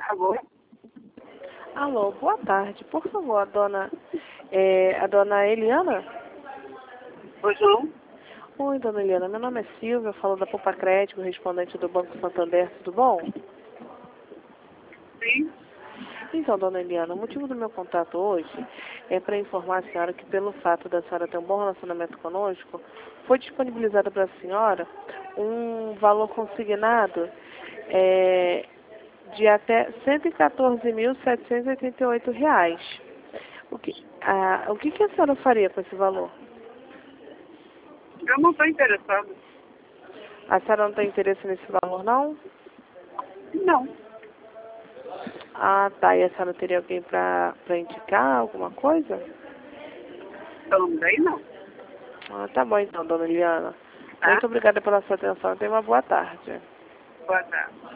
Alô? Alô, boa tarde. Por favor, a dona Eliana? Pois não? Oi, dona Eliana. Meu nome é Silvia, eu falo da Poupa Crédito, correspondente do Banco Santander. Tudo bom? Sim. Então, dona Eliana, o motivo do meu contato hoje é para informar a senhora que, pelo fato da senhora ter um bom relacionamento conosco, foi disponibilizado para a senhora um valor consignado de até R$ 114.788. O que a senhora faria com esse valor? Eu não estou interessada. A senhora não tem interesse nesse valor, não? Não. Ah, tá. E a senhora teria alguém para indicar alguma coisa? Também não. Ah, tá bom então, dona Eliana. Tá? Muito obrigada pela sua atenção. Tenha uma boa tarde. Boa tarde.